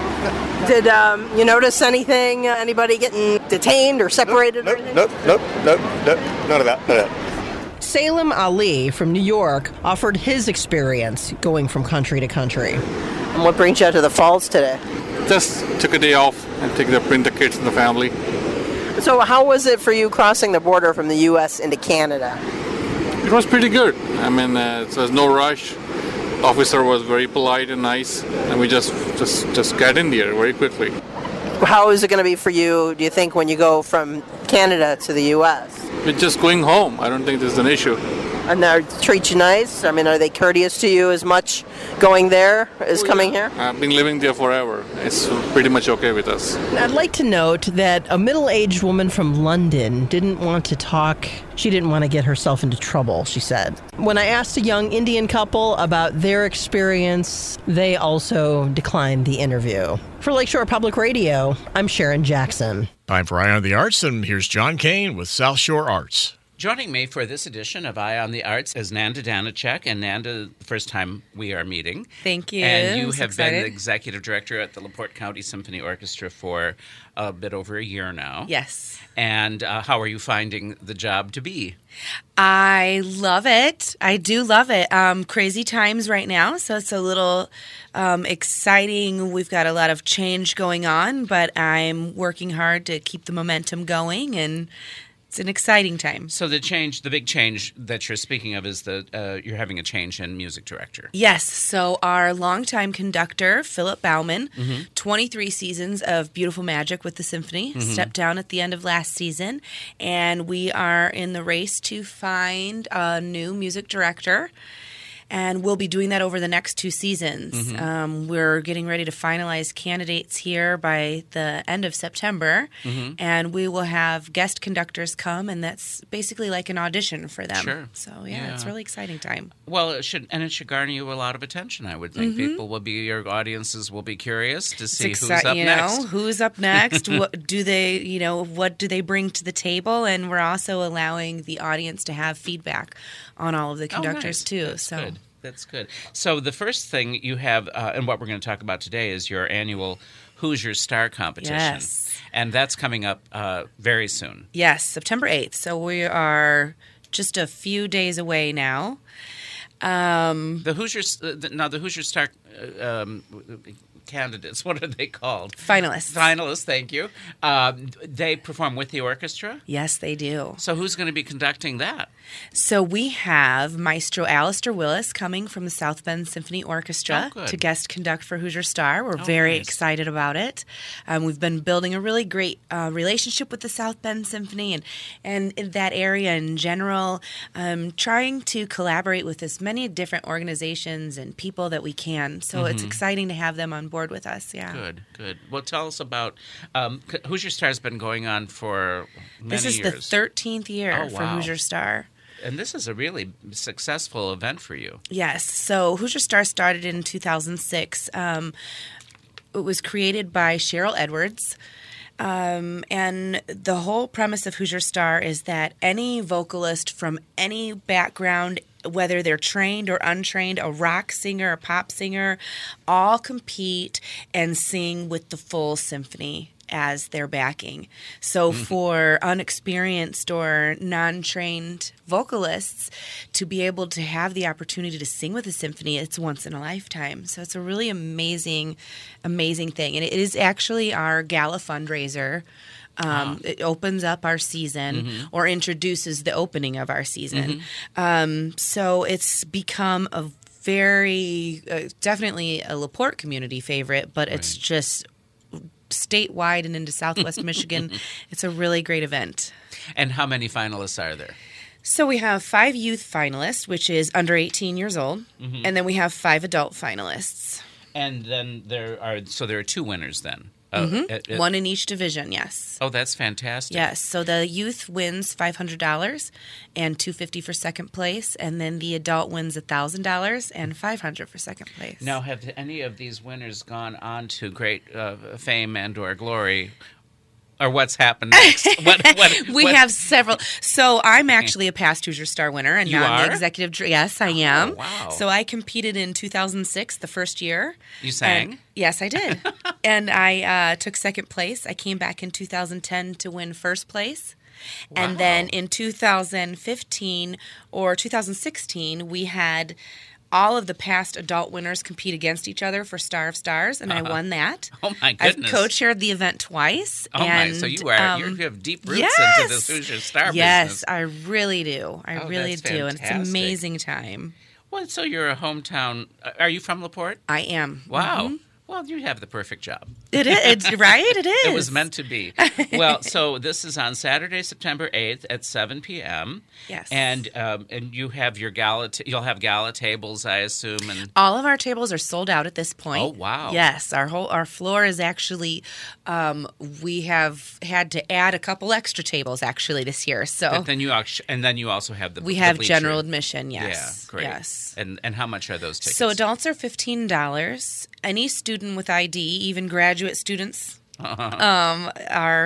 Did um, you notice anything? Uh, anybody getting detained or separated? Nope, or anything? nope, nope, nope, nope, none of that, none of that. Salem Ali from New York offered his experience going from country to country. And what brings you out to the falls today? Just took a day off and take the bring the kids and the family. So how was it for you crossing the border from the U S into Canada? It was pretty good. I mean, uh, so there's no rush. The officer was very polite and nice, and we just just just got in there very quickly. How is it going to be for you, do you think, when you go from Canada to the U S? We're just going home. I don't think there's an issue. And they treat you nice? I mean, are they courteous to you as much going there as oh, coming yeah. here? I've been living there forever. It's pretty much okay with us. I'd like to note that a middle-aged woman from London didn't want to talk. She didn't want to get herself into trouble, she said. When I asked a young Indian couple about their experience, they also declined the interview. For Lakeshore Public Radio, I'm Sharon Jackson. Time for Eye on the Arts, and here's John Kane with South Shore Arts. Joining me for this edition of Eye on the Arts is Nanda Danacek. And Nanda, the first time we are meeting. Thank you. And you I'm so have been the excited. executive director at the LaPorte County Symphony Orchestra for a bit over a year now. Yes. And uh, how are you finding the job to be? I love it. I do love it. Um, crazy times right now, so it's a little um, exciting. We've got a lot of change going on, but I'm working hard to keep the momentum going, and it's an exciting time. So the change, the big change that you're speaking of is that uh, you're having a change in music director. Yes. So our longtime conductor, Philip Bauman, Mhm. twenty-three seasons of Beautiful Magic with the Symphony, Mhm. stepped down at the end of last season. And we are in the race to find a new music director. And we'll be doing that over the next two seasons. Mhm. Um, we're getting ready to finalize candidates here by the end of September. Mhm. And we will have guest conductors come, and that's basically like an audition for them. Sure. So, yeah, it's a Yeah. really exciting time. Well, it should, and it should garner you a lot of attention, I would think. Mhm. People will be, your audiences will be curious to see It's who's exci- up you next. know, who's up next? What do they, you know, what do they bring to the table? And we're also allowing the audience to have feedback on all of the Oh, conductors nice. too. That's so good. That's good. So the first thing you have, uh, and what we're going to talk about today, is your annual Who's Your Star competition. Yes. And that's coming up uh, very soon. yes, September eighth. So we are just a few days away now. Um, The Who's Your, uh, the, now the Who's Your Star uh, um, candidates, what are they called? Finalists. Finalists, thank you. Um, they perform with the orchestra? Yes, they do. So who's going to be conducting that? So we have Maestro Alistair Willis coming from the South Bend Symphony Orchestra Oh, good. to guest conduct for Hoosier Star. We're Oh, very nice. excited about it. Um, we've been building a really great uh, relationship with the South Bend Symphony and, and in that area in general, um, trying to collaborate with as many different organizations and people that we can. So it's Mhm. exciting to have them on board with us. Yeah. Good, good. Well, tell us about um, c- Hoosier Star's been going on for many This is years. the thirteenth year Oh, for wow. Hoosier Star. And this is a really successful event for you. Yes. So Hoosier Star started in two thousand six. Um, it was created by Cheryl Edwards. Um, and the whole premise of Hoosier Star is that any vocalist from any background, whether they're trained or untrained, a rock singer, a pop singer, all compete and sing with the full symphony as their backing. So for unexperienced or non-trained vocalists to be able to have the opportunity to sing with a symphony, it's once in a lifetime. So it's a really amazing, amazing thing. And it is actually our gala fundraiser. Um, It opens up our season Mhm. or introduces the opening of our season. Mhm. Um, so it's become a very, uh, definitely a LaPorte community favorite, but it's just statewide and into Southwest Michigan. It's a really great event. And how many finalists are there? So we have five youth finalists, which is under eighteen years old, Mhm. and then we have five adult finalists. And then there are, so there are two winners then. Uh, Mhm. it- it- One in each division, yes. Oh, that's fantastic. Yes, so the youth wins five hundred dollars and two hundred fifty dollars for second place, and then the adult wins one thousand dollars and five hundred dollars for second place. Now, have any of these winners gone on to great uh, fame and or glory? Or what's happened next? What, what, we what- have several. So I'm actually a past Hoosier Star winner, and You now I'm are? the executive. dir- Yes, I am. Oh, wow. So I competed in two thousand six, the first year. You sang? And- yes, I did. And I uh, took second place. I came back in two thousand ten to win first place. And then in two thousand fifteen or two thousand sixteen, we had all of the past adult winners compete against each other for Star of Stars, and I Uh-huh. won that. Oh, my goodness. I've co-chaired the event twice. Oh, and, my. So you, are, you're, um, you have deep roots yes! into this Hoosier Star Yes, business. I really do. I Oh, really that's do. And it's an fantastic. amazing time. Well, so you're a hometown. Are you from LaPorte? I am. Wow. Mhm. Well, you have the perfect job. It is, it's, right? It is. It was meant to be. Well, so this is on Saturday, September eighth at seven p.m. Yes. And um, and you have your gala. T- you'll have gala tables, I assume. And All of our tables are sold out at this point. Oh, wow. Yes, our whole our floor is actually. Um, we have had to add a couple extra tables actually this year. So But then you act- and then you also have the we the have bleacher. general admission. Yes. Yeah, great. Yes. And and how much are those tickets? So adults are fifteen dollars. Any student with I D, even graduate students, um, are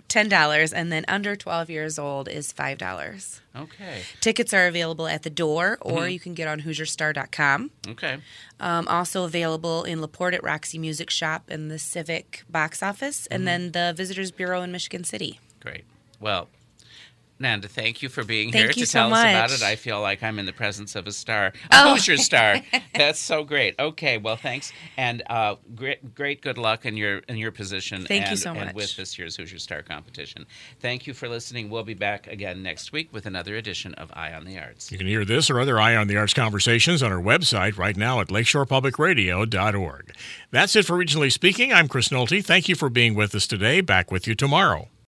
ten dollars, and then under twelve years old is five dollars. Okay. Tickets are available at the door, or Mhm. you can get on Hoosier Star dot com. Okay. Um, also available in LaPorte at Roxy Music Shop and the Civic box office, and Mhm. then the Visitors Bureau in Michigan City. Great. Well, Nanda, thank you for being Thank here you to so tell us about much. it. I feel like I'm in the presence of a star, a Oh. Hoosier star. That's so great. Okay, well, thanks, and uh, great, great, good luck in your in your position. Thank you and, so and much. with this year's Hoosier Star competition. Thank you for listening. We'll be back again next week with another edition of Eye on the Arts. You can hear this or other Eye on the Arts conversations on our website right now at lakeshore public radio dot org. That's it for Regionally Speaking. I'm Chris Nolte. Thank you for being with us today. Back with you tomorrow.